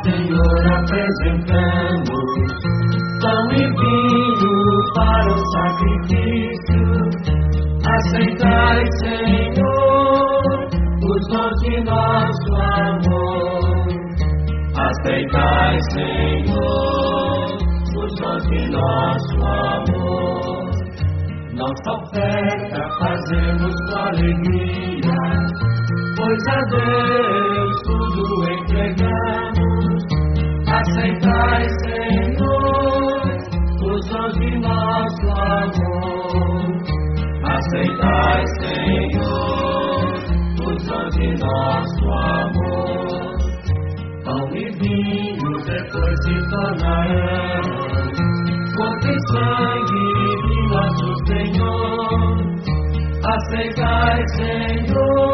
Senhor, apresentamos pão e vinho para o sacrifício. Aceitai, Senhor, os dons de nosso amor. Aceitai, Senhor, os dons de nosso amor. Nossa oferta fazemos com alegria, pois a Deus tudo entregamos. Aceitai, Senhor, os dons de nosso amor. Aceitai, Senhor, os dons de nosso amor. Pão e vinho depois se tornarão corpo e sangue de nosso Senhor. Aceitai, Senhor,